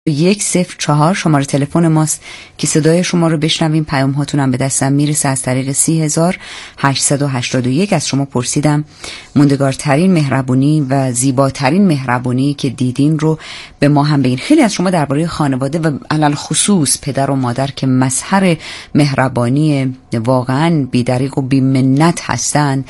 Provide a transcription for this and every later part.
104 شماره تلفن ماست که صدای شما رو بشنویم. پیام هاتونم به دستم میرسه از طریق 30881. از شما پرسیدم موندگارترین مهربونی و زیباترین مهربونی که دیدین رو به ما هم بگین. خیلی از شما درباره خانواده و علل خصوص پدر و مادر که مظهر مهربانی واقعا بی‌دریغ و بی‌منت هستن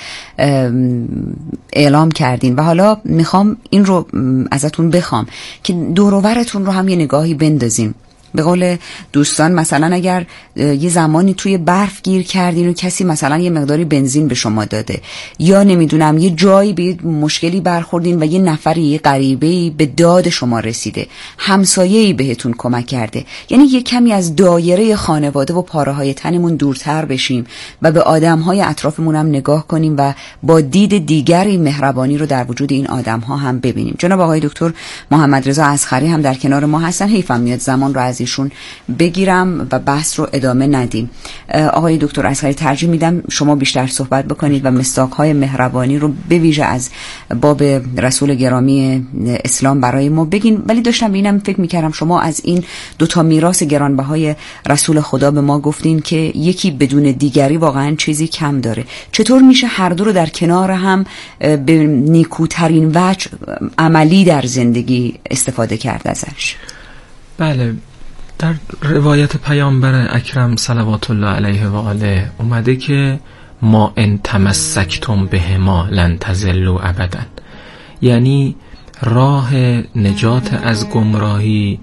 اعلام کردین و حالا میخوام این رو ازتون بخوام که دور و برتون رو هم یه نگاهی بندازیم. به قول دوستان مثلا اگر یه زمانی توی برف گیر کردین و کسی مثلا یه مقداری بنزین به شما داده، یا نمیدونم یه جایی به مشکلی برخوردین و یه نفری یه غریبه‌ای به داد شما رسیده، همسایه‌ای بهتون کمک کرده، یعنی یه کمی از دایره خانواده و پاره‌های تنمون دورتر بشیم و به آدم‌های اطرافمون هم نگاه کنیم و با دید دیگری مهربانی رو در وجود این آدم‌ها هم ببینیم. جناب آقای دکتر محمد رضا اصغری هم در کنار ما هستن. حیفم میاد زمان رو از ایشون بگیرم و بحث رو ادامه ندیم. آقای دکتر اصغری ترجیح میدم شما بیشتر صحبت بکنید و مصداق‌های مهربانی رو به ویژه از باب رسول گرامی اسلام برای ما بگین. ولی داشتم اینم فکر میکردم شما از این دوتا میراث گرانبهای رسول خدا به ما گفتین که یکی بدون دیگری واقعا چیزی کم داره. چطور میشه هر دو رو در کنار هم به نیکوترین وجه عملی در زندگی استفاده کرد ازش؟ بله، در روایت پیامبر اکرم صلوات الله علیه و آله اومده که ما ان تمسکتم بهما لن تضلوا ابدا، یعنی راه نجات از گمراهی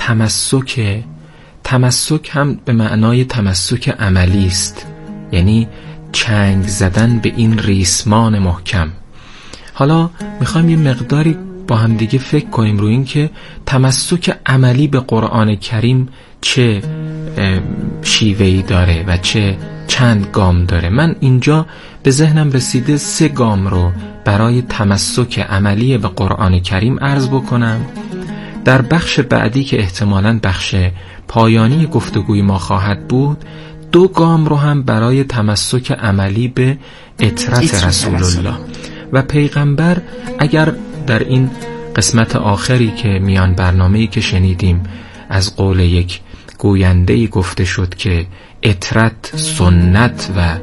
تمسک هم به معنای تمسک عملی است، یعنی چنگ زدن به این ریسمان محکم. حالا میخوایم یه مقداری با هم دیگه فکر کنیم روی این که تمسک عملی به قرآن کریم چه شیوهی داره و چند گام داره. من اینجا به ذهنم رسیده 3 گام رو برای تمسک عملی به قرآن کریم عرض بکنم. در بخش بعدی که احتمالاً بخش پایانی گفتگوی ما خواهد بود 2 گام رو هم برای تمسک عملی به اطرت رسول الله و پیغمبر. اگر در این قسمت آخری که میان برنامه‌ای که شنیدیم از قول یک گوینده‌ای گفته شد که اطرت، سنت و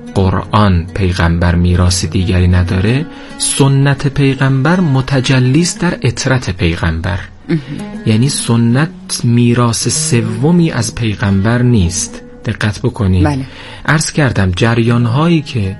قرآن پیغمبر میراث دیگری نداره، سنت پیغمبر متجلیست در اطرت پیغمبر، یعنی سنت میراث سومی از پیغمبر نیست. دقت بکنید. بله. عرض کردم جریان‌هایی که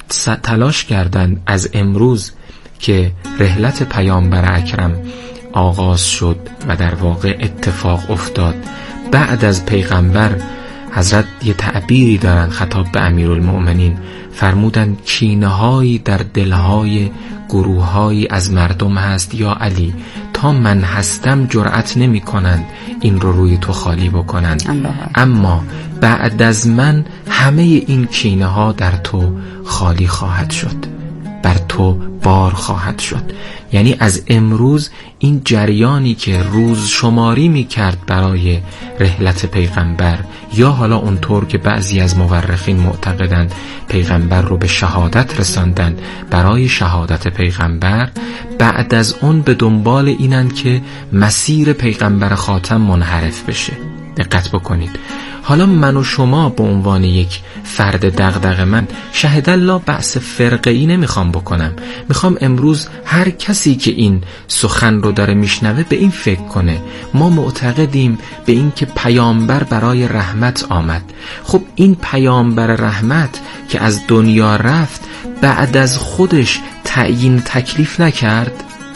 تلاش کردند از امروز که رحلت پیامبر اکرم آغاز شد و در واقع اتفاق افتاد بعد از پیغمبر، حضرت یه تعبیری دارن خطاب به امیرالمؤمنین، فرمودن کینه‌هایی در دلهای گروه‌هایی از مردم هست یا علی، تا من هستم جرأت نمی کنند این رو روی تو خالی بکنند، اما بعد از من همه این کینه‌ها در تو خالی خواهد شد، بر تو بار خواهد شد. یعنی از امروز این جریانی که روز شماری می کرد برای رحلت پیغمبر، یا حالا اونطور که بعضی از مورخین معتقدند پیغمبر رو به شهادت رساندن برای شهادت پیغمبر، بعد از اون به دنبال اینن که مسیر پیغمبر خاتم منحرف بشه. دقت بکنید. حالا من و شما به عنوان یک فرد دغدغه من شهد الله بحث فرقه‌ای نمیخوام بکنم، میخوام امروز هر کسی که این سخن رو داره میشنوه به این فکر کنه. ما معتقدیم به این که پیامبر برای رحمت آمد. خب این پیامبر رحمت که از دنیا رفت بعد از خودش تعیین تکلیف نکرد،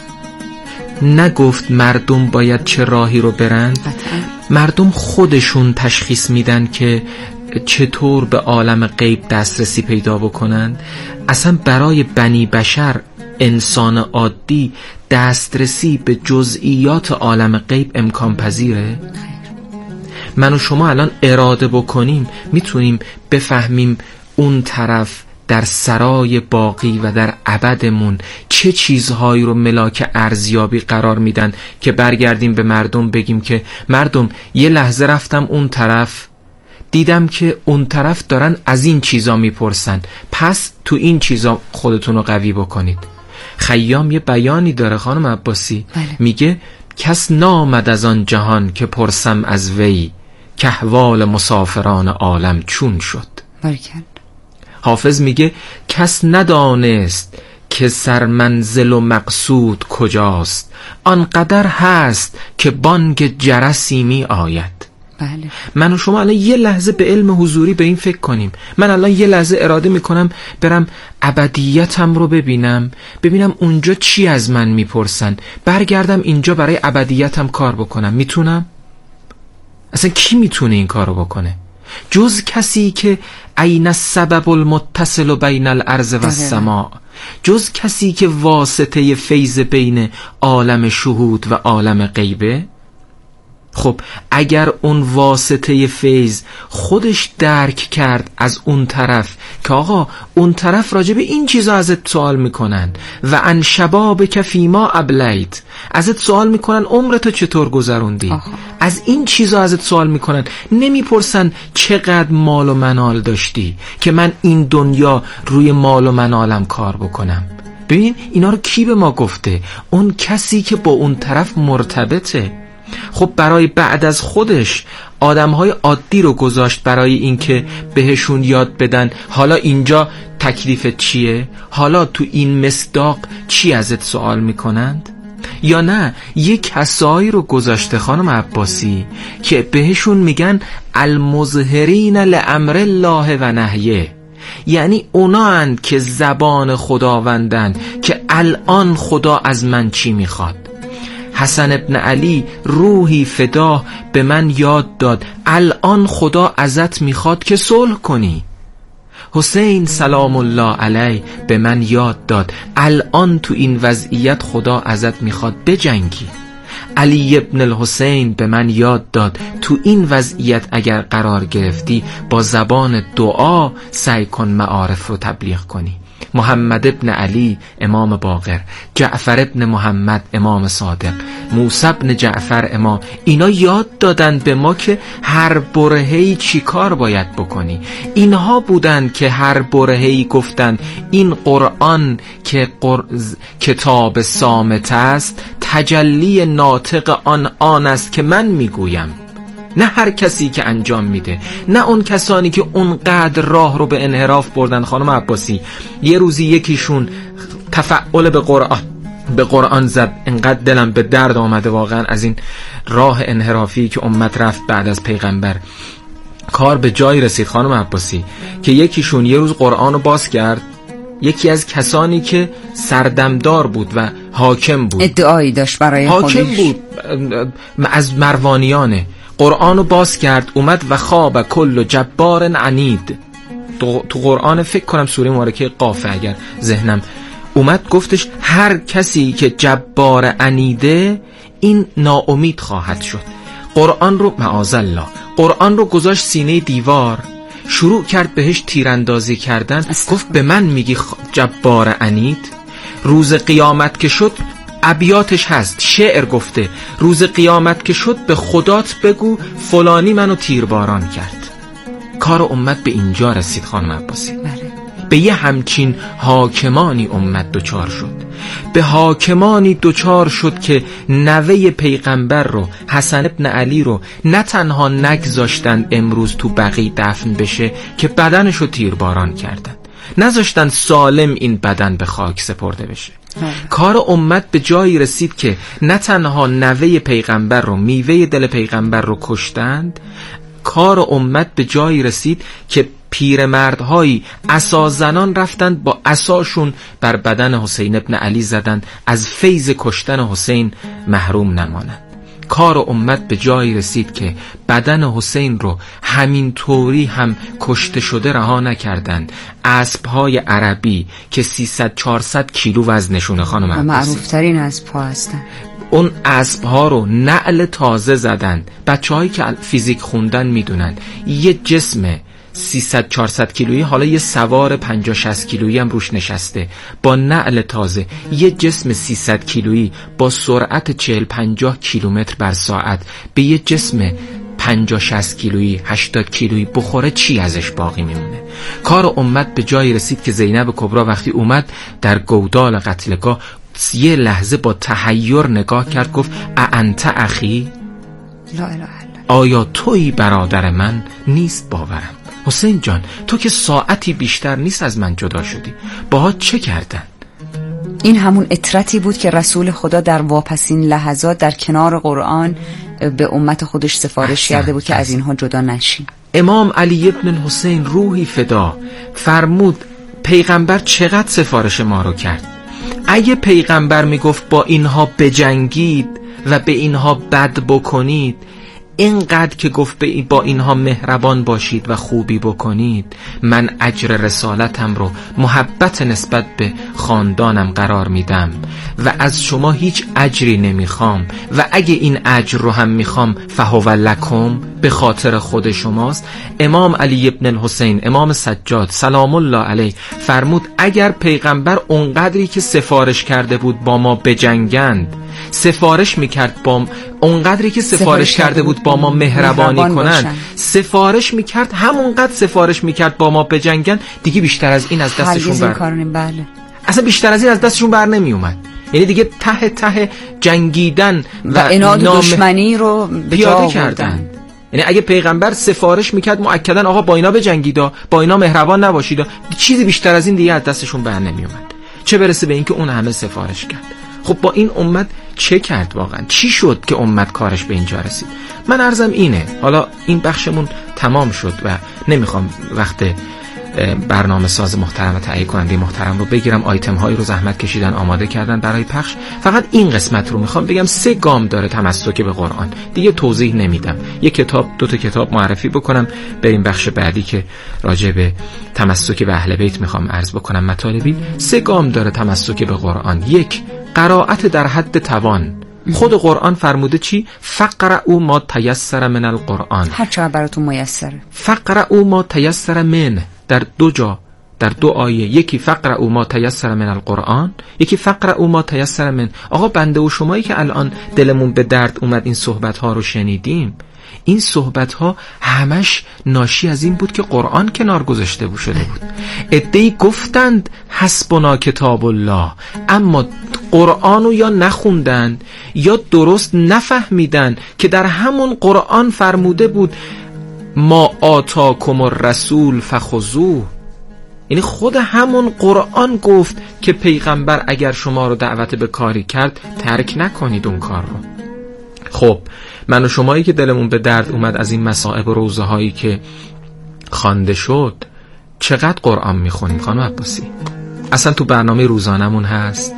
نگفت مردم باید چه راهی رو برند. مردم خودشون تشخیص میدن که چطور به عالم غیب دسترسی پیدا بکنن. اصلا برای بنی بشر، انسان عادی، دسترسی به جزئیات عالم غیب امکان پذیره؟ من و شما الان اراده بکنیم میتونیم بفهمیم اون طرف در سرای باقی و در ابدمون چه چیزهایی رو ملاک ارزیابی قرار میدن که برگردیم به مردم بگیم که مردم یه لحظه رفتم اون طرف، دیدم که اون طرف دارن از این چیزا میپرسن، پس تو این چیزا خودتون رو قوی بکنید. خیام یه بیانی داره خانم عباسی، بله. میگه کس نامد از آن جهان که پرسم از وی، که احوال مسافران عالم چون شد. برکند. حافظ میگه کس ندانست که سرمنزل و مقصود کجاست، آنقدر هست که بانگ جرسی می آید. بله. من و شما الان یه لحظه به علم حضوری به این فکر کنیم. من الان یه لحظه اراده میکنم برم ابدیتم رو ببینم اونجا چی از من میپرسن، برگردم اینجا برای ابدیتم کار بکنم. میتونم؟ اصلا کی میتونه این کار رو بکنه جز کسی که عین السبب المتصل بین الارض و السماء، جز کسی که واسطه فیض بین عالم شهود و عالم غیبه؟ خب اگر اون واسطه فیض خودش درک کرد از اون طرف که آقا اون طرف راجع به این چیزا ازت سوال میکنن و ان شبابک فیما ابلیت، ازت سوال میکنن عمرتو چطور گذروندی، از این چیزا ازت سوال میکنن، نمیپرسن چقدر مال و منال داشتی که من این دنیا روی مال و منالم کار بکنم. ببین اینا رو کی به ما گفته؟ اون کسی که با اون طرف مرتبطه. خب برای بعد از خودش آدمهای عادی رو گذاشت برای اینکه بهشون یاد بدن حالا اینجا تکلیفت چیه، حالا تو این مصداق چی ازت سوال میکنند، یا نه یک کسایی رو گذاشته خانم عباسی که بهشون میگن المظهرین لامر الله و نهیه، یعنی اونا اند که زبان خداوندن که الان خدا از من چی میخواد. حسن ابن علی روحی فدا به من یاد داد الان خدا ازت میخواد که صلح کنی. حسین سلام الله علیه به من یاد داد الان تو این وضعیت خدا ازت میخواد بجنگی. علی ابن الحسین به من یاد داد تو این وضعیت اگر قرار گرفتی با زبان دعا سعی کن معارف رو تبلیغ کنی. محمد ابن علی امام باقر، جعفر ابن محمد امام صادق، موسی ابن جعفر امام، اینا یاد دادن به ما که هر برهه‌ای چی کار باید بکنی. اینها بودن که هر برهه‌ای گفتن این قرآن که کتاب صامت است، تجلی ناطق آن است که من میگویم، نه هر کسی که انجام میده، نه اون کسانی که اونقدر راه رو به انحراف بردن. خانم عباسی یه روزی یکیشون تفعل به قرآن زد، انقدر دلم به درد آمده واقعا از این راه انحرافی که امت رفت بعد از پیغمبر. کار به جایی رسید خانم عباسی که یکیشون یه روز قرآن رو باز کرد، یکی از کسانی که سردمدار بود و حاکم بود، ادعایی داشت برای خودش، حاکم بود از مروانیانه، قرآن رو باز کرد، اومد و خواب کل جبار عنید. تو قرآن فکر کنم سوره مبارکه قاف اگر ذهنم اومد گفتش هر کسی که جبار عنیده این ناامید خواهد شد. قرآن رو معاذالله قرآن رو گذاشت سینه دیوار، شروع کرد بهش تیراندازی کردن. گفت به من میگی جبار عنید؟ روز قیامت که شد، ابیاتش هست، شعر گفته، روز قیامت که شد به خدات بگو فلانی منو تیرباران کرد. کار امت به اینجا رسید خانم عباسی. به یه همچین حاکمانی امت دوچار شد، به حاکمانی دوچار شد که نوه پیغمبر رو، حسن ابن علی رو، نه تنها نگذاشتن امروز تو بقیع دفن بشه که بدنش رو تیرباران کردن، نذاشتن سالم این بدن به خاک سپرده بشه. کار امت به جایی رسید که نه تنها نوه پیغمبر رو، میوه دل پیغمبر رو کشتند، کار امت به جایی رسید که پیرمردهایی عصا زنان رفتند با عصاشون بر بدن حسین ابن علی زدند از فیض کشتن حسین محروم نمانند. کار امت به جایی رسید که بدن حسین رو همین طوری هم کشته شده رها نکردند. اسبهای عربی که 300-400 کیلو وزنشونه خانم عباسی، معروف ترین اسب‌ها هستن، اون اسب‌ها رو نعل تازه زدند. بچه‌هایی که فیزیک خوندن میدونن یه جسم 300-400 کیلویی، حالا یه سوار 50-60 کیلویی هم روش نشسته، با نعل تازه یه جسم 300 کیلویی با سرعت 40-50 کیلومتر بر ساعت به یه جسم 50-60 کیلویی 80 کیلویی بخوره، چی ازش باقی میمونه؟ کار امت به جایی رسید که زینب کبرا وقتی اومد در گودال قتلگاه، یه لحظه با تحیر نگاه کرد، گفت اانت اخی، لا اله الا آیا تویی برادر من؟ نیست باورم. حسین جان تو که ساعتی بیشتر نیست از من جدا شدی، باهات چه کردن؟ این همون اطرتی بود که رسول خدا در واپسین لحظات در کنار قرآن به امت خودش سفارش کرده بود که از اینها جدا نشین. امام علی ابن حسین روحی فدا فرمود پیغمبر چقدر سفارش ما رو کرد. اگه پیغمبر میگفت با اینها بجنگید و به اینها بد بکنید، اینقدر که گفت با اینها مهربان باشید و خوبی بکنید، من اجر رسالتم رو محبت نسبت به خاندانم قرار میدم و از شما هیچ اجری نمیخوام و اگه این اجر رو هم میخوام فهو لکم، به خاطر خود شماست. امام علی ابن الحسین امام سجاد سلام الله علیه فرمود اگر پیغمبر اونقدری که سفارش کرده بود با ما بجنگند سفارش میکرد، با اونقدری که سفارش کرده بود با ما مهربانی کنن سفارش میکرد، همونقدر سفارش میکرد با ما بجنگن، دیگه بیشتر از این از دستشون بله. اصلا بیشتر از این از دستشون بر نمی اومد. یعنی دیگه ته جنگیدن و عناد دشمنی رو پیاده کردن. یعنی اگه پیغمبر سفارش میکرد مؤکداً آقا با اینا بجنگید، با اینا مهربان نباشید، چیزی بیشتر از این دیگه از دستشون بر نمی اومد، چه برسه به اینکه اون همه سفارش کرد. خب با این امت چه کرد واقعا؟ چی شد که امت کارش به اینجا رسید؟ من عرضم اینه، حالا این بخشمون تمام شد و نمیخوام وقت برنامه ساز محترم و تهیه کننده محترم رو بگیرم، آیتم هایی رو زحمت کشیدن آماده کردن برای پخش. فقط این قسمت رو میخوام بگم 3 گام داره تمسک به قرآن، دیگه توضیح نمیدم. 1 کتاب 2 تا کتاب معرفی بکنم، بریم بخش بعدی که راجع به تمسک به اهل بیت میخوام عرض بکنم مطالبی. 3 گام داره تمسک به قرآن. 1 قرائت در حد توان. خود قرآن فرموده چی؟ فقرؤوا ما تیسر من القرآن، هر چقدر براتون میسره. فقرؤوا ما تیسر من در 2 جا، در 2 آیه، یکی فقرؤوا ما تیسر من القرآن، یکی فقرؤوا ما تیسر من. آقا بنده و شمایی که الان دلمون به درد اومد این صحبت ها رو شنیدیم، این صحبت ها همش ناشی از این بود که قرآن کنار گذاشته شده بود. عده‌ای گفتند حسبنا کتاب الله، اما قرآن رو یا نخوندن یا درست نفهمیدن که در همون قرآن فرموده بود ما آتاکم الرسول فخذوه. یعنی خود همون قرآن گفت که پیغمبر اگر شما رو دعوت به کاری کرد ترک نکنید اون کار رو. خب من و شمایی که دلمون به درد اومد از این مصائب و روزه هایی که خوانده شد، چقدر قرآن میخونیم خانم عباسی؟ اصلا تو برنامه روزانمون هست؟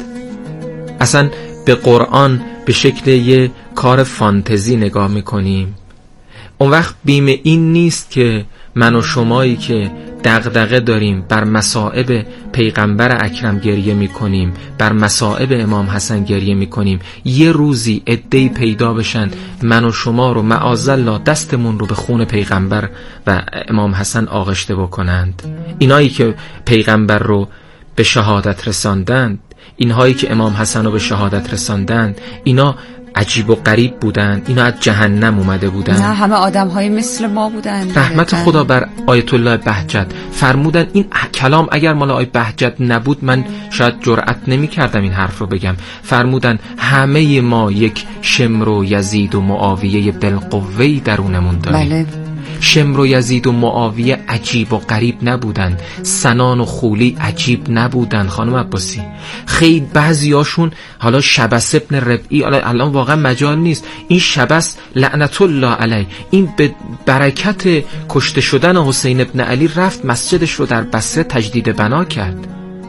اصلا به قرآن به شکل یه کار فانتزی نگاه میکنیم؟ اون وقت بیم این نیست که من و شمایی که دغدغه داریم بر مصائب پیغمبر اکرم گریه میکنیم، بر مصائب امام حسن گریه میکنیم، یه روزی عده‌ای پیدا بشن من و شما رو معاذالله دستمون رو به خون پیغمبر و امام حسن آغشته بکنند؟ اینایی که پیغمبر رو به شهادت رساندند، اینهایی که امام حسن رو به شهادت رساندند، اینا عجیب و غریب بودن؟ اینا از جهنم اومده بودن؟ نه، همه آدم های مثل ما بودن. رحمت خدا بر آیت الله بهجت فرمودن این کلام اگر مال آیت بهجت نبود من شاید جرأت نمی کردم این حرف رو بگم. فرمودن همه ما یک شمر و یزید و معاویه بالقوه‌ای درونمون داریم. بله. شمر و یزید و معاویه عجیب و غریب نبودن، سنان و خولی عجیب نبودن خانم عباسی. خیلی بعضیاشون، حالا شبس ابن ربعی الان واقعا مجال نیست، این شبس لعنت الله علیه این به برکت کشته شدن حسین ابن علی رفت مسجدش رو در بصره تجدید بنا کرد.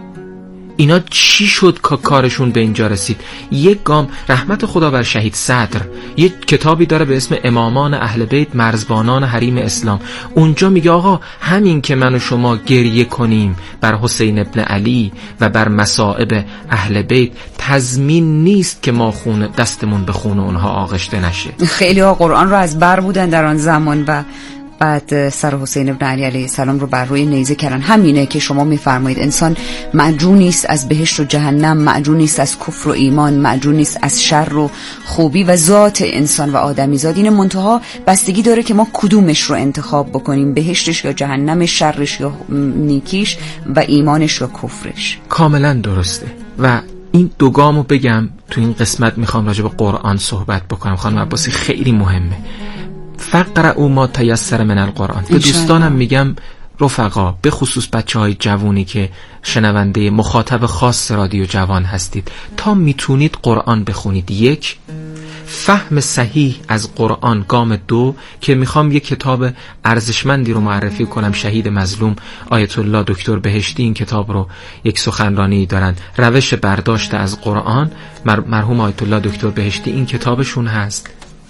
اینا چی شد که کارشون به اینجا رسید؟ یک گام رحمت خدا بر شهید صدر یک کتابی داره به اسم امامان اهل بیت مرزبانان حریم اسلام. اونجا میگه آقا همین که من و شما گریه کنیم بر حسین ابن علی و بر مصائب اهل بیت تضمین نیست که ما خون دستمون به خون اونها آغشته نشه. خیلی ها قرآن رو از بر بودن در آن زمان و بعد سر حسین ابن علی علیه السلام رو بر روی نیزه کردن. همینه که شما میفرمایید انسان معجون نیست از بهشت و جهنم، معجون نیست از کفر و ایمان، معجون نیست از شر و خوبی و ذات انسان و آدمی زاد. این منتها بستگی داره که ما کدومش رو انتخاب بکنیم، بهشتش یا جهنمش، شرش یا نیکیش و ایمانش یا کفرش. کاملا درسته و این دو گامو بگم تو این قسمت. میخوام راجع به قرآن صحبت بکنم خانم عباسی، خیلی مهمه. فقرأوا ما تیسر من القرآن. به دوستانم میگم رفقا، به خصوص بچه‌های جوونی که شنونده مخاطب خاص رادیو جوان هستید، تا میتونید قرآن بخونید. یک، فهم صحیح از قرآن. گام دو که میخوام یک کتاب ارزشمندی رو معرفی کنم، شهید مظلوم آیت الله دکتر بهشتی این کتاب رو یک سخنرانی دارن، روش برداشت از قرآن. مرحوم آیت الله دکتر بهشتی این کتابشون هست.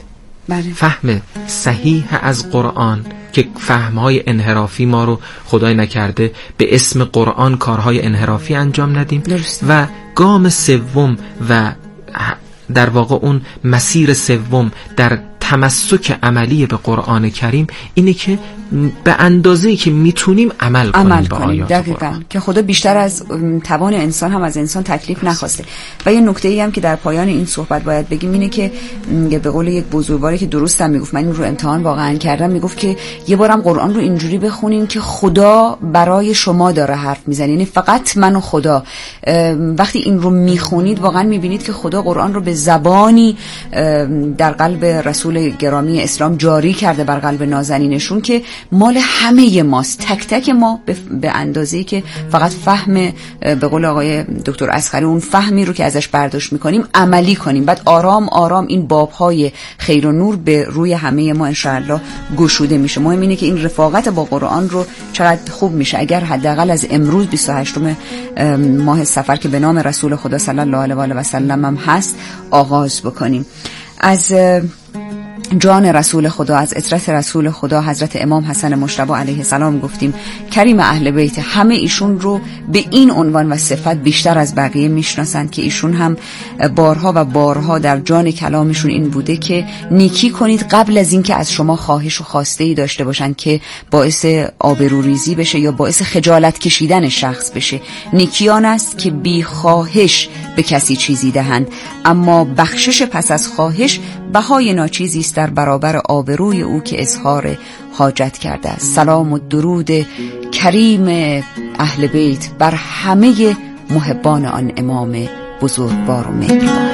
فهم صحیح از قرآن که فهمهای انحرافی ما رو خدای نکرده به اسم قرآن کارهای انحرافی انجام ندیم. و گام سوم و در واقع اون مسیر سوم در تمسک عملی به قرآن کریم اینه که به اندازه‌ای که میتونیم عمل کنیم به آیات قرآن، که خدا بیشتر از توان انسان هم از انسان تکلیف نخواسته. و یه نکته‌ای هم که در پایان این صحبت باید بگیم اینه که به قول یک بزرگواری که درست هم میگفت، من این رو امتحان واقعا کردم، میگفت که یه بارم قرآن رو اینجوری بخونین که خدا برای شما داره حرف میزنه، یعنی فقط من و خدا. وقتی این رو میخونید واقعا میبینید که خدا قرآن رو به زبانی در قلب رسول گرامی اسلام جاری کرده بر قلب نازنینشون که مال همه ماست، تک تک ما به اندازه‌ای که فقط فهم به قول آقای دکتر اصغری اون فهمی رو که ازش برداشت میکنیم عملی کنیم. بعد آرام آرام این بابهای خیر و نور به روی همه ما انشاءالله گشوده میشه. مهم اینه که این رفاقت با قرآن رو چقدر خوب میشه اگر حداقل از امروز 28 ماه صفر که به نام رسول خدا صلی الله علیه و آله و سلم هم هست آغاز بکنیم. از جان رسول خدا، از عطرت رسول خدا حضرت امام حسن مجتبی علیه السلام گفتیم کریم اهل بیت، همه ایشون رو به این عنوان و صفت بیشتر از بقیه میشناسند که ایشون هم بارها و بارها در جان کلامشون این بوده که نیکی کنید قبل از اینکه از شما خواهش و خواسته‌ای داشته باشن که باعث آبروریزی بشه یا باعث خجالت کشیدن شخص بشه. نیکیان است که بی خواهش به کسی چیزی دهند، اما بخشش پس از خواهش بهای ناچیزی است در برابر آبروی او که اظهار حاجت کرده است. سلام و درود کریم اهل بیت بر همه محبان آن امام بزرگوار و مهربان.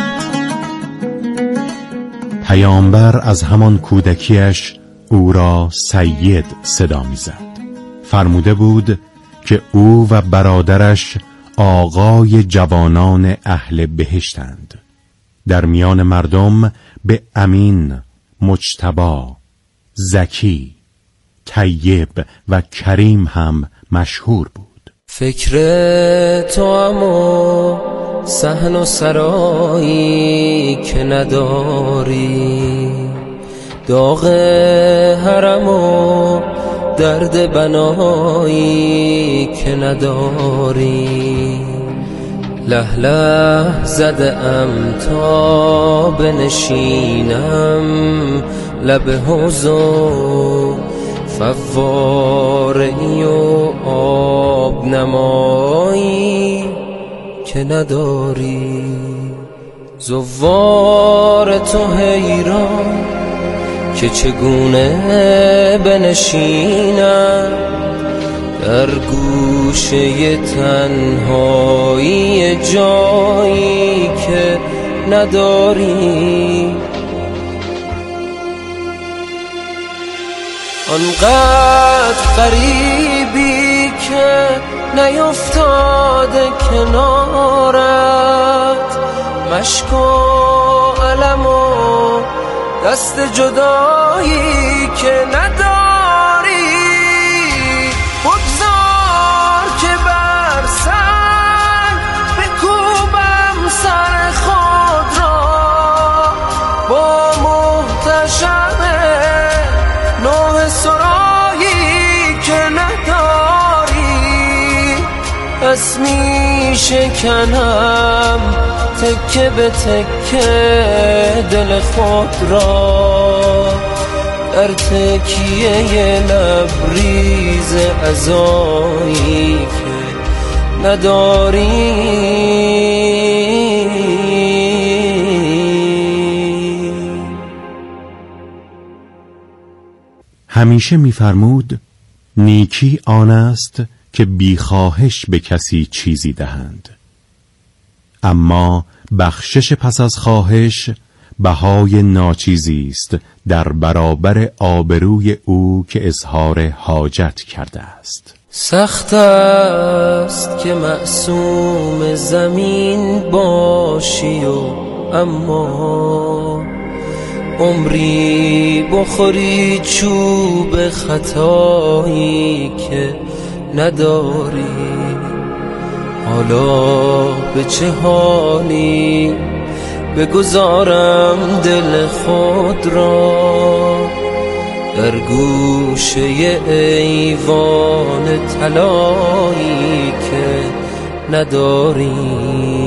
پیامبر از همان کودکیش او را سید صدا می‌زد. فرموده بود که او و برادرش آقای جوانان اهل بهشتند. در میان مردم به امین، مجتبی، زکی، طیب و کریم هم مشهور بود. فکر توام و صحن و سرایی که نداری، داغ حرم و درد بنایی که نداری، له له زده ام تا بنشینم لب حوض فواره‌ای و آب نمایی که نداری. زوار تو حیران که چگونه بنشینم در گوشه تنهایی جایی که نداری. آنقدر غریبی که نیفتاده کنارت، مشک و علم و دست جدایی که نداری. بگذار که بر سر بکوبم سر خود را با محتشم نوح سرایی که نداری. پس می شکنم تکه به تکه دل خود را در تکیه لبریز عزایی که نداری. همیشه می‌فرمود نیکی آن است که بیخواهش به کسی چیزی دهند. اما بخشش پس از خواهش بهای ناچیزی است در برابر آبروی او که اظهار حاجت کرده است. سخت است که معصوم زمین باشی و اما عمری بخوری چوب خطایی که نداری. حالا به چه حالی بگذارم دل خود را در گوشه ایوان طلایی که نداری.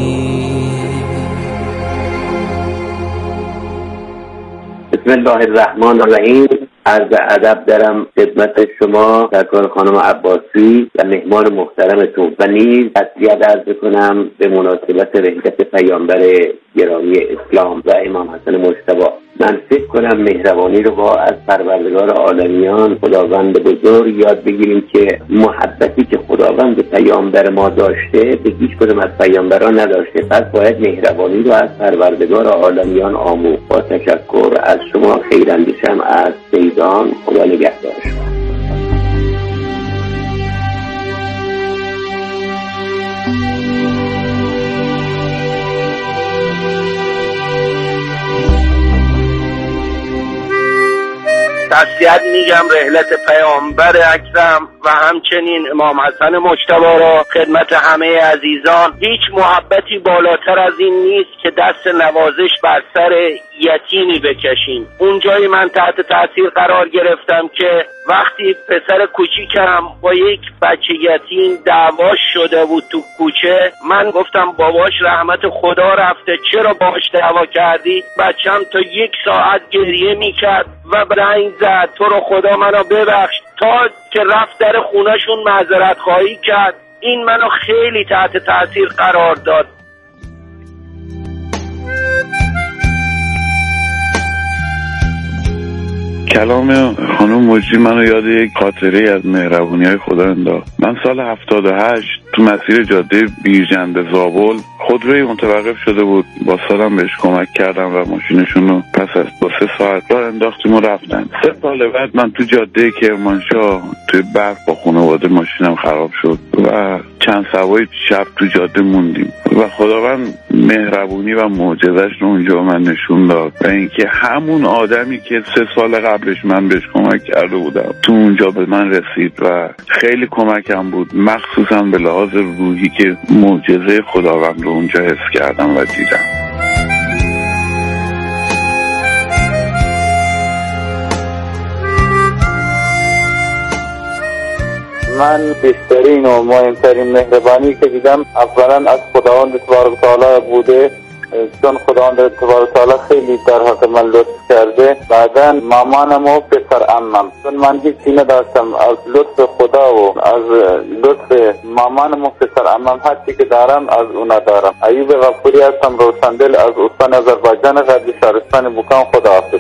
بسم الله الرحمن الرحیم. عرض ادب دارم خدمت شما سرکار خانم عباسی و مهمان محترمتون و نیز تسلیت عرض کنم به مناسبت رحلت پیامبر گرامی اسلام و امام حسن مجتبی. من فکر کنم مهربانی رو با از پروردگار عالمیان خداوند بزرگ یاد بگیریم که محبتی که خداوند به پیامبر ما داشته به هیچ کدوم از پیامبران نداشته. پس باید مهربانی رو از پروردگار عالمیان آموخت. با تشکر از شما خیراندیشم از سیدان. خدا نگهدار شما. تسلیت میگم رحلت پیامبر اکرم و همچنین امام حسن مجتبی را خدمت همه عزیزان. هیچ محبتی بالاتر از این نیست که دست نوازش بر سر یتیمی بکشیم. اونجای من تحت تاثیر قرار گرفتم که وقتی پسر کوچیکم با یک بچه یتیم دعواش شده بود تو کوچه، من گفتم باباش رحمت خدا رفته، چرا باهاش دعوا کردی؟ بچم تا 1 ساعت گریه میکرد و برنگ زد تو رو خدا منو ببخش، تا که رفت در خونهشون معذرت خواهی کرد. این منو خیلی تحت تاثیر قرار داد. کلام خانم مجری منو یاد یک خاطره از مهربونی‌های خدا انداخت. من سال 78 تو مسیر جاده بیرجند زابل خودروی متوقف شده بود. با سالم بهش کمک کردم و ماشینشون رو پس از 2-3 ساعت راه انداختیم و رفتن. 3 سال بعد من تو جاده کرمانشاه توی برف با خانواده ماشینم خراب شد و چند سوای شب تو جاده موندیم و خداوند مهربونی و معجزه‌اش رو اونجا من نشون داد و اینکه همون آدمی که 3 سال قبلش من بهش کمک کرده بودم تو اونجا به من رسید و خیلی کمکم بود، مخصوصا به لحاظ روحی که معجزه خداوند رو اونجا حس کردم و دیدم. من بیشترین و مهمترین مهربانی که دیدم اولا از خداوند تبارک و تعالی بوده، چون خداوند تبارک و تعالی خیلی در حق من لطف کرده. بعدا مامانم و پسر عمم، چون من هیچی نداشتم، از لطف خدا و از لطف مامانم و پسر عمم هر چی که دارم از اونا دارم. ایوب غفوری هستم، روشندل از استان آذربایجان غربی شهرستان بوکان. خداحافظ.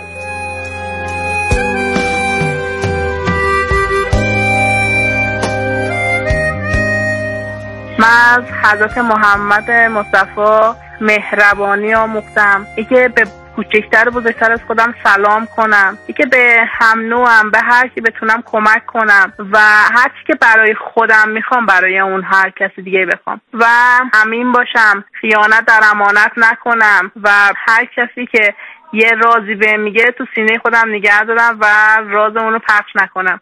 من از حضرت محمد مصطفی مهربانی آموختم. اینکه به کوچکتر و بزرگتر از خودم سلام کنم، اینکه به هم نوعم، به هر کی بتونم کمک کنم و هر چی که برای خودم میخوام برای اون هر کسی دیگه بخوام و امین باشم، خیانت در امانت نکنم و هر کسی که یه رازی به میگه تو سینه خودم نگه دارم و راز اونو پخش نکنم.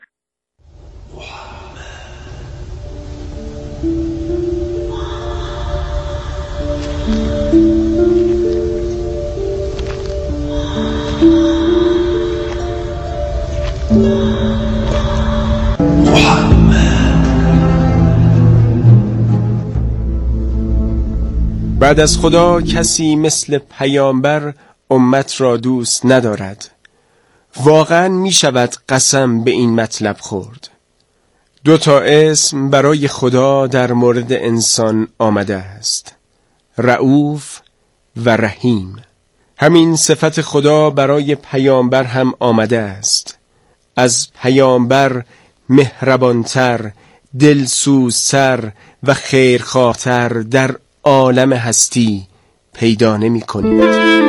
بعد از خدا کسی مثل پیامبر امت را دوست ندارد. واقعا می شود قسم به این مطلب خورد. 2 اسم برای خدا در مورد انسان آمده است: رؤوف و رحیم. همین صفت خدا برای پیامبر هم آمده است. از پیامبر مهربانتر، دلسوزتر و خیرخواهتر در عالم هستی پیدا نمی کنید.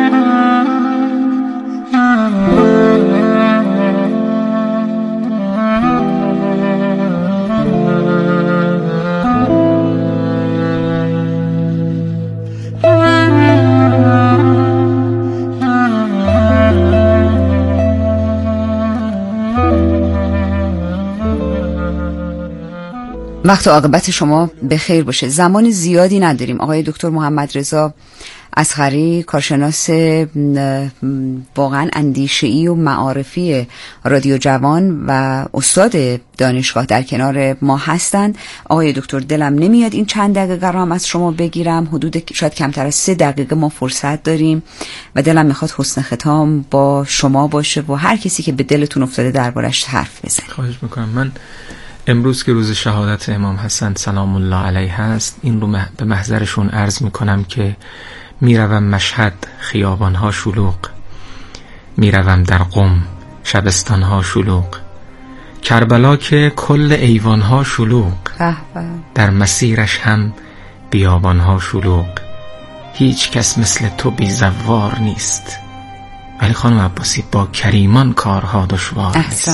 وقت و عاقبت شما به خیر باشه. زمان زیادی نداریم. آقای دکتر محمد رضا اصغری، کارشناس واقعا اندیشه‌ای و معارفی رادیو جوان و استاد دانشگاه در کنار ما هستند. آقای دکتر، دلم نمیاد این چند دقیقه رو هم از شما بگیرم، حدود شاید کمتر از 3 دقیقه ما فرصت داریم و دلم میخواد حسن ختام با شما باشه و هر کسی که به دلتون افتاده دربارش حرف بزنید. خواهش میکنم. من امروز که روز شهادت امام حسن سلام الله علیه هست، این رو به محضرشون عرض میکنم که میروم مشهد خیابانها شلوغ، میروم در قم شبستانها شلوغ، کربلا که کل ایوانها شلوغ، در مسیرش هم بیابانها شلوغ، هیچ کس مثل تو بیزوار نیست، ولی خانم عباسی با کریمان کارها دشوار نیست.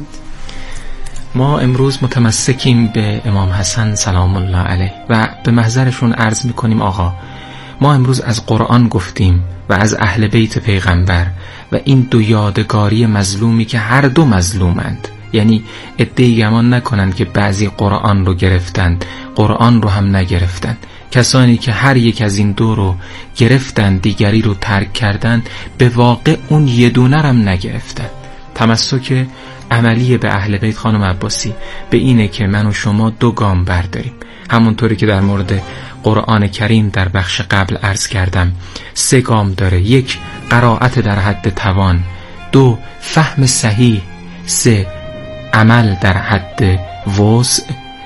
ما امروز متمسکیم به امام حسن سلام الله علیه و به محضرشون عرض میکنیم آقا، ما امروز از قرآن گفتیم و از اهل بیت پیغمبر و این دو یادگاری مظلومی که هر دو مظلومند، یعنی عده‌ای گمان نکنند که بعضی قرآن رو گرفتند قرآن رو هم نگرفتند. کسانی که هر یک از این دو رو گرفتند دیگری رو ترک کردند، به واقع اون یه دونه هم نگرفتند. تمسک عملی به اهل بیت خانم عباسی به اینه که من و شما 2 گام برداریم، همونطوری که در مورد قرآن کریم در بخش قبل عرض کردم 3 گام داره. 1 قرائت در حد توان، 2 فهم صحیح، 3 عمل در حد وسع.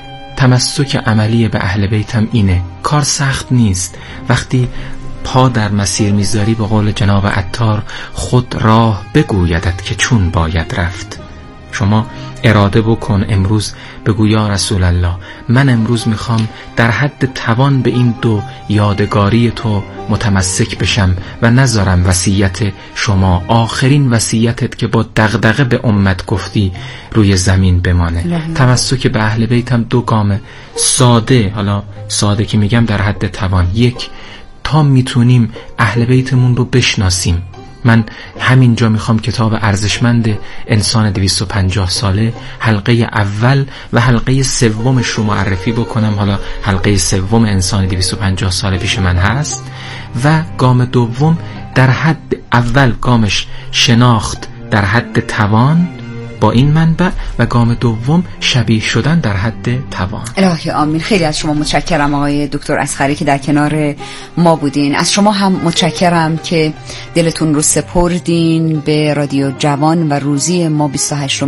تمسک عملی به اهل بیت هم اینه. کار سخت نیست. وقتی پا در مسیر میذاری به قول جناب عطار خود راه بگویدت که چون باید رفت. شما اراده بکن امروز، بگو یا رسول الله من امروز میخوام در حد توان به این 2 یادگاری تو متمسک بشم و نذارم وصیت شما، آخرین وصیتت که با دغدغه به امت گفتی، روی زمین بمانه. تمسک به اهل بیت هم 2 گام ساده، حالا ساده که میگم در حد توان. 1 تا میتونیم اهل بیتمون رو بشناسیم. من همینجا میخوام کتاب ارزشمند انسان 250 ساله حلقه اول و حلقه 3 رو معرفی بکنم. حالا حلقه 3 انسان 250 ساله پیش من هست و گام دوم در حد اول گامش شناخت در حد توان با این منبع و گام دوم شبیه شدن در حد توان. الهی آمین. خیلی از شما متشکرم آقای دکتر اصغری که در کنار ما بودین. از شما هم متشکرم که دلتون رو سپردین به رادیو جوان و روزی ما 28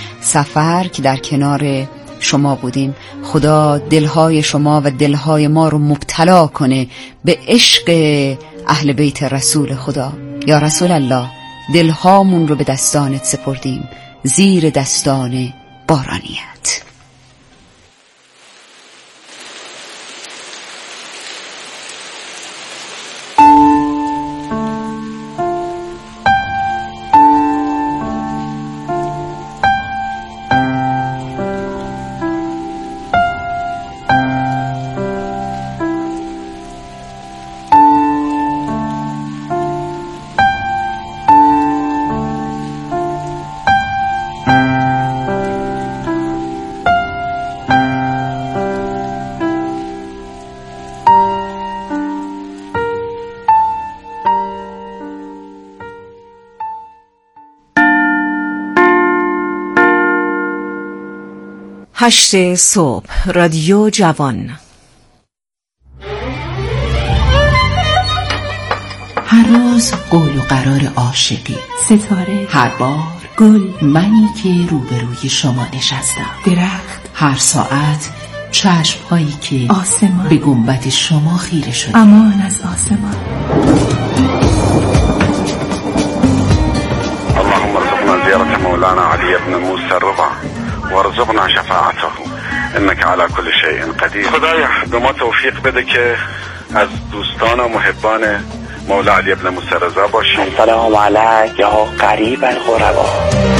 صفر که در کنار شما بودیم. خدا دلهای شما و دلهای ما رو مبتلا کنه به عشق اهل بیت رسول خدا. یا رسول الله، دلهامون رو به دستانت سپردیم، زیر دستان بارانیت. هشت صبح، رادیو جوان. هر روز قول و قرار عاشقی، ستاره، هر بار گل، منی که روبروی شما نشستم، درخت، هر ساعت چشم‌هایی که آسمان به گنبد شما خیره شده. امان از آسمان. اللهم ارزقنا زيارة مولانا علي بن موسى الرضا وارزقنا شفاعته انك على كل شيء قدیر. خدایا به ما توفیق بده که از دوستان و محبان مولا علی ابن موسی رضا باشیم. السلام علیک یا قریب الغربا.